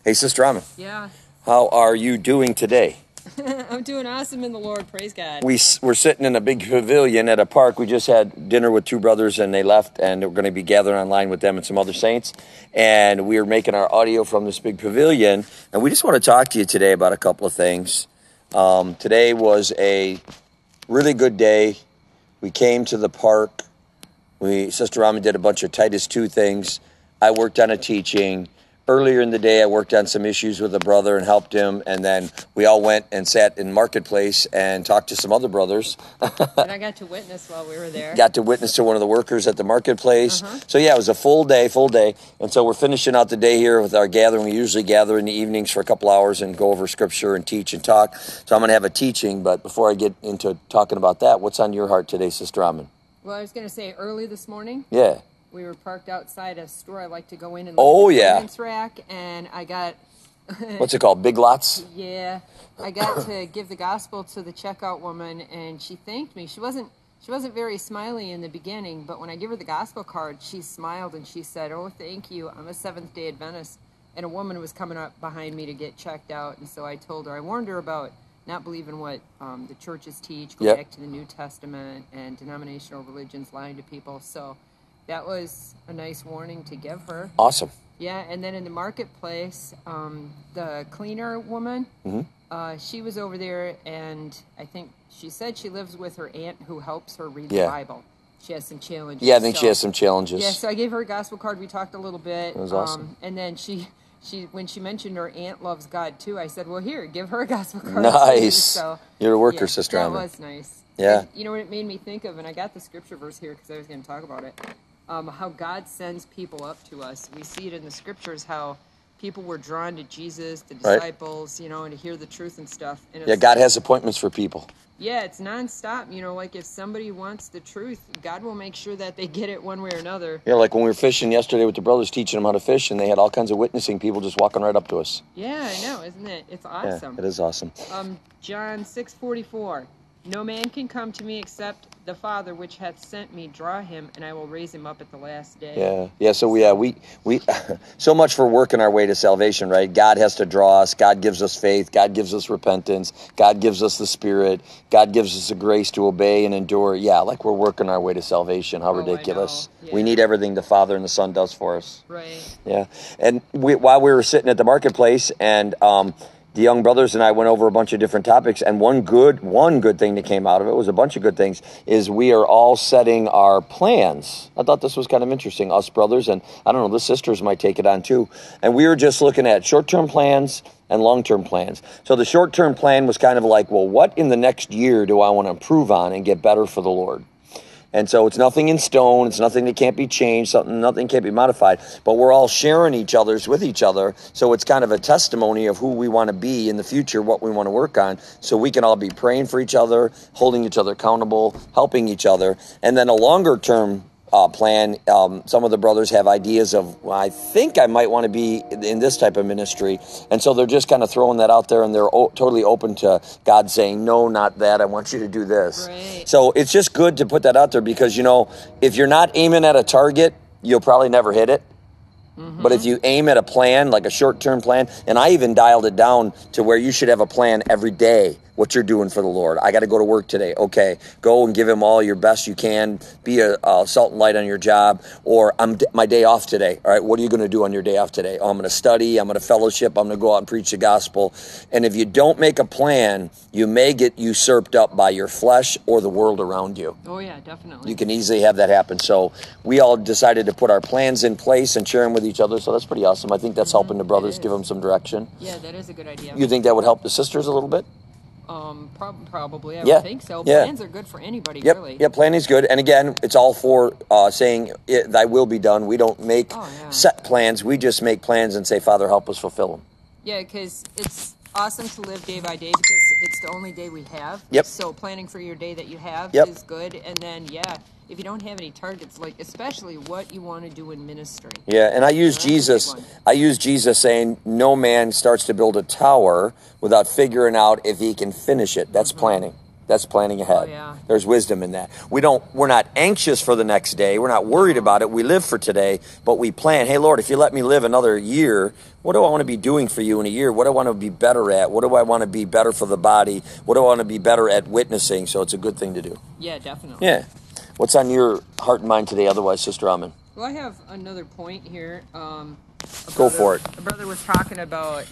Hey, Sister Raman. Yeah. How are you doing today? I'm doing awesome in the Lord. Praise God. We're sitting in a big pavilion at a park. We just had dinner with two brothers, and they left, and we're going to be gathering online with them and some other saints. And we're making our audio from this big pavilion, and we just want to talk to you today about a couple of things. Today was a really good day. We came to the park. Sister Raman did a bunch of Titus 2 things. I worked on a teaching. Earlier in the day, I worked on some issues with a brother and helped him, and then we all went and sat in Marketplace and talked to some other brothers. And I got to witness while we were there. Got to witness to one of the workers at the Marketplace. So yeah, it was a full day. And so we're finishing out the day here with our gathering. We usually gather in the evenings for a couple hours and go over Scripture and teach and talk. So I'm going to have a teaching, but before I get into talking about that, what's on your heart today, Sister Raman? Well, I was going to say early this morning. Yeah. We were parked outside a store I like to go in and look at the yeah. clearance rack, and I got... What's it called? Big Lots? Yeah. I got to give the gospel to the checkout woman, and she thanked me. She wasn't very smiley in the beginning, but when I gave her the gospel card, she smiled and she said, "Oh, thank you. I'm a Seventh-day Adventist." And a woman was coming up behind me to get checked out, and so I told her, I warned her about not believing what the churches teach, go back to the New Testament, and denominational religions lying to people. So that was a nice warning to give her. Awesome. Yeah, and then in the Marketplace, the cleaner woman, she was over there, and I think she said she lives with her aunt who helps her read the Bible. She has some challenges. Yeah, I think she has some challenges. Yeah, so I gave her a gospel card. We talked a little bit. That was awesome. And then she when she mentioned her aunt loves God too, I said, well, here, give her a gospel card. Nice. So, you're a worker, Sister That Raman. was nice. Yeah. And you know what it made me think of, and I got the scripture verse here because I was going to talk about it. How God sends people up to us. We see it in the scriptures how people were drawn to Jesus, the disciples, you know, and to hear the truth and stuff. And yeah, God has appointments for people. Yeah, it's nonstop. You know, like if somebody wants the truth, God will make sure that they get it one way or another. Yeah, like when we were fishing yesterday with the brothers, teaching them how to fish, and they had all kinds of witnessing people just walking right up to us. Yeah, I know, isn't it? It's awesome. Yeah, it is awesome. John 6:44. No man can come to me except the Father which hath sent me draw him, and I will raise him up at the last day. Yeah. So we so much for working our way to salvation, right? God has to draw us. God gives us faith. God gives us repentance. God gives us the Spirit. God gives us the grace to obey and endure. Yeah, like we're working our way to salvation. How ridiculous. Yeah. We need everything the Father and the Son does for us. Right. Yeah. And while we were sitting at the Marketplace, and the young brothers and I went over a bunch of different topics, and one good thing that came out of it was a bunch of good things, is we are all setting our plans. I thought this was kind of interesting, us brothers, and I don't know, the sisters might take it on too. And we were just looking at short-term plans and long-term plans. So the short-term plan was kind of like, well, what in the next year do I want to improve on and get better for the Lord? And so it's nothing in stone. It's nothing that can't be changed. Nothing can't be modified. But we're all sharing with each other. So it's kind of a testimony of who we want to be in the future, what we want to work on. So we can all be praying for each other, holding each other accountable, helping each other. And then a longer term plan. Some of the brothers have ideas of, well, I think I might want to be in this type of ministry. And so they're just kind of throwing that out there, and they're totally open to God saying, no, not that. I want you to do this. Right. So it's just good to put that out there because, you know, if you're not aiming at a target, you'll probably never hit it. But if you aim at a plan, like a short-term plan, and I even dialed it down to where you should have a plan every day, what you're doing for the Lord. I got to go to work today. Okay, go and give him all your best you can. Be a salt and light on your job. Or my day off today. All right, what are you going to do on your day off today? Oh, I'm going to study. I'm going to fellowship. I'm going to go out and preach the gospel. And if you don't make a plan, you may get usurped up by your flesh or the world around you. Oh, yeah, definitely. You can easily have that happen. So we all decided to put our plans in place and share them with each other. So that's pretty awesome. I think that's helping the brothers, give them some direction. Yeah, that is a good idea. You think that would help the sisters a little bit? Probably. I would think so. Plans are good for anybody, really. Yeah, planning's good. And again, it's all for saying, thy will be done. We don't make set plans. We just make plans and say, Father, help us fulfill them. Yeah, because it's awesome to live day by day because it's the only day we have. Yep. So planning for your day that you have Yep. is good. And then, if you don't have any targets, like especially what you want to do in ministry. Yeah, and I use Jesus saying, no man starts to build a tower without figuring out if he can finish it. That's planning. That's planning ahead. Oh, yeah. There's wisdom in that. We're not anxious for the next day. We're not worried about it. We live for today, but we plan, hey, Lord, if you let me live another year, what do I want to be doing for you in a year? What do I want to be better at? What do I want to be better for the body? What do I want to be better at witnessing? So it's a good thing to do. Yeah, definitely. Yeah. What's on your heart and mind today otherwise, Sister Amin? Well, I have another point here. Go for it. A brother was talking about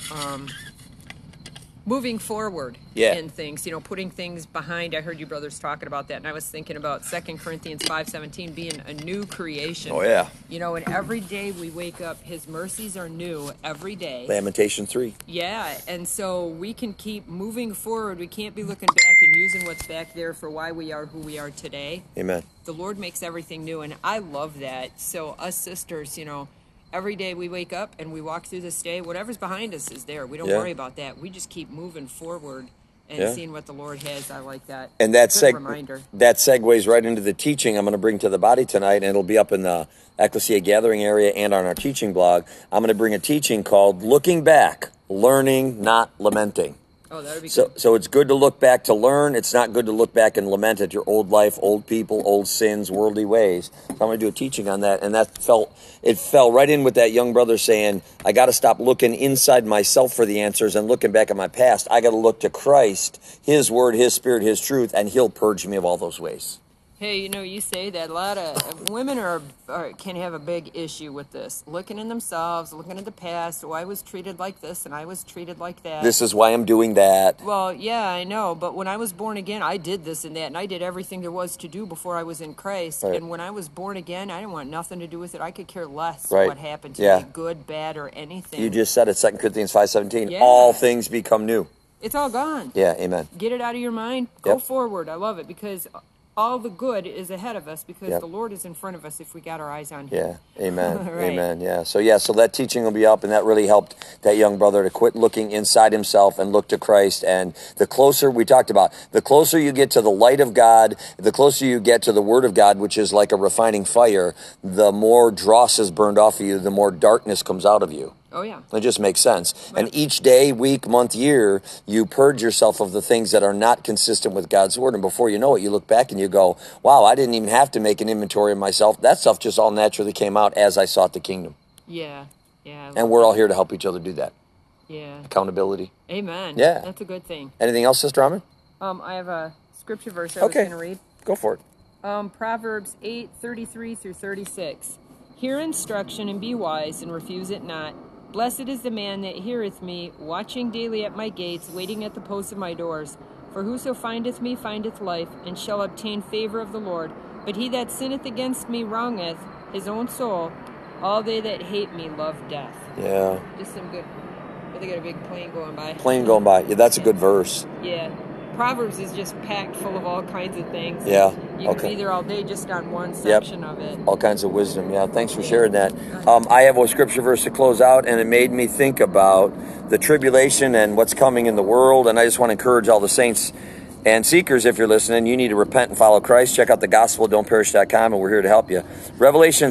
moving forward in things, putting things behind. I heard you brothers talking about that, and I was thinking about 2 Corinthians 5:17 being a new creation. Oh, yeah. And every day we wake up, his mercies are new every day. Lamentation 3. Yeah, and so we can keep moving forward. We can't be looking back and using what's back there for why we are who we are today. Amen. The Lord makes everything new, and I love that. So us sisters, every day we wake up and we walk through this day, whatever's behind us is there. We don't worry about that. We just keep moving forward and seeing what the Lord has. I like that. And that reminder. That segues right into the teaching I'm going to bring to the body tonight, and it'll be up in the Ecclesia Gathering area and on our teaching blog. I'm going to bring a teaching called Looking Back, Learning, Not Lamenting. Oh, that would be good. So it's good to look back to learn. It's not good to look back and lament at your old life, old people, old sins, worldly ways. So I'm going to do a teaching on that. And it fell right in with that young brother saying, I got to stop looking inside myself for the answers and looking back at my past. I got to look to Christ, his word, his spirit, his truth, and he'll purge me of all those ways. Hey, you say that a lot of women can have a big issue with this. Looking in themselves, looking at the past. Oh, I was treated like this and I was treated like that. This is why I'm doing that. Well, yeah, I know. But when I was born again, I did this and that. And I did everything there was to do before I was in Christ. Right. And when I was born again, I didn't want nothing to do with it. I could care less Right. what happened to me, good, bad, or anything. You just said it, 2 Corinthians 5:17. Yeah. All things become new. It's all gone. Yeah, amen. Get it out of your mind. Go forward. I love it because all the good is ahead of us because the Lord is in front of us if we got our eyes on Him. Yeah, amen, Right. amen, yeah. So that teaching will be up, and that really helped that young brother to quit looking inside himself and look to Christ. And the closer, we talked about, the closer you get to the light of God, the closer you get to the Word of God, which is like a refining fire, the more dross is burned off of you, the more darkness comes out of you. Oh, yeah. It just makes sense. And each day, week, month, year, you purge yourself of the things that are not consistent with God's word. And before you know it, you look back and you go, wow, I didn't even have to make an inventory of myself. That stuff just all naturally came out as I sought the kingdom. Yeah. Yeah. And we're all here to help each other do that. Yeah. Accountability. Amen. Yeah. That's a good thing. Anything else, Sister Amin? I have a scripture verse I was going to read. Go for it. Proverbs 8:33 through 36. Hear instruction and be wise and refuse it not. Blessed is the man that heareth me, watching daily at my gates, waiting at the posts of my doors. For whoso findeth me findeth life, and shall obtain favor of the Lord. But he that sinneth against me wrongeth his own soul. All they that hate me love death. Yeah. Just some good. They got a big plane going by. Plane going by. Yeah, that's a good verse. Yeah. Proverbs is just packed full of all kinds of things. Yeah. You can be there all day just on one section of it. All kinds of wisdom. Yeah, thanks for sharing that. I have a scripture verse to close out, and it made me think about the tribulation and what's coming in the world. And I just want to encourage all the saints and seekers, if you're listening, you need to repent and follow Christ. Check out the gospel.don'tperish.com, and we're here to help you. Revelation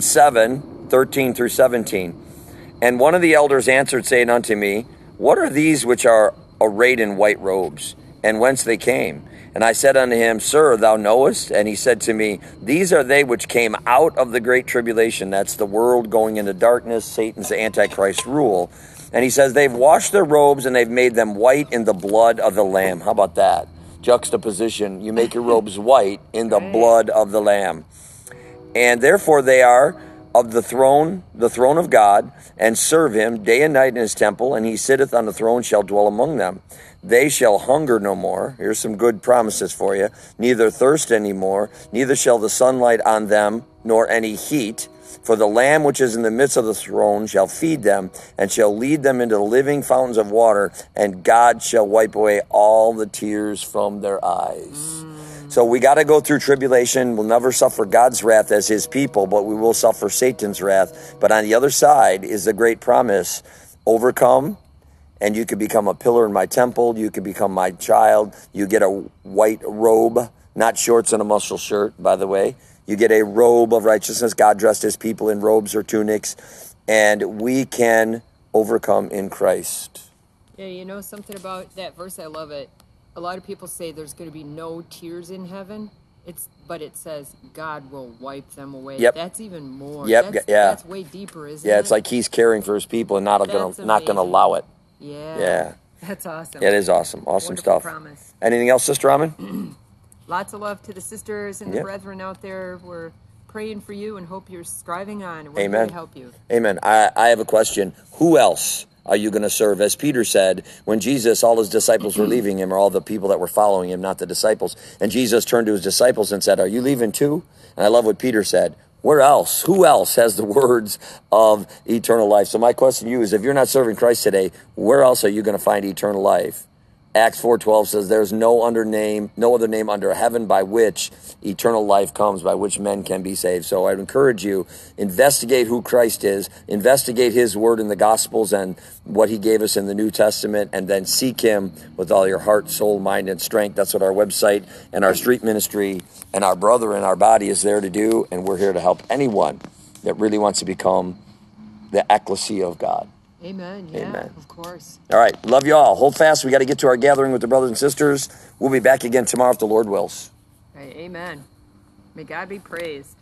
7:13 through 17. And one of the elders answered, saying unto me, what are these which are arrayed in white robes? And whence they came? And I said unto him, Sir, thou knowest? And he said to me, These are they which came out of the great tribulation. That's the world going into darkness, Satan's Antichrist rule. And he says, they've washed their robes and they've made them white in the blood of the Lamb. How about that? Juxtaposition. You make your robes white in the blood of the Lamb. And therefore they are of the throne of God, and serve him day and night in his temple, and he sitteth on the throne, shall dwell among them. They shall hunger no more. Here's some good promises for you. Neither thirst any more, neither shall the sunlight on them, nor any heat. For the Lamb which is in the midst of the throne shall feed them, and shall lead them into the living fountains of water, and God shall wipe away all the tears from their eyes. So we got to go through tribulation. We'll never suffer God's wrath as his people, but we will suffer Satan's wrath. But on the other side is the great promise, overcome, and you could become a pillar in my temple. You could become my child. You get a white robe, not shorts and a muscle shirt, by the way. You get a robe of righteousness. God dressed his people in robes or tunics, and we can overcome in Christ. Yeah, you know something about that verse? I love it. a lot of people say there's going to be no tears in heaven. But it says God will wipe them away. Yep. That's even more. Yep. That's way deeper, isn't it? Yeah, it's like he's caring for his people and not gonna allow it. Yeah. That's awesome. It is awesome. Awesome Wonderful stuff. Promise. Anything else, Sister Raman? Lots of love to the sisters and the brethren out there. We're praying for you and hope you're striving on. And we're here to help you. Amen. I have a question. Who else are you going to serve? As Peter said, when Jesus, all his disciples were leaving him, or all the people that were following him, not the disciples, and Jesus turned to his disciples and said, are you leaving too? And I love what Peter said. Where else? Who else has the words of eternal life? So my question to you is, if you're not serving Christ today, where else are you going to find eternal life? Acts 4:12 says, there's no other name under heaven by which eternal life comes, by which men can be saved. So I'd encourage you, investigate who Christ is, investigate his word in the Gospels and what he gave us in the New Testament, and then seek him with all your heart, soul, mind, and strength. That's what our website and our street ministry and our brother in our body is there to do, and we're here to help anyone that really wants to become the ecclesia of God. Amen. Yeah, Amen. Of course. All right. Love you all. Hold fast. We got to get to our gathering with the brothers and sisters. We'll be back again tomorrow if the Lord wills. Amen. May God be praised.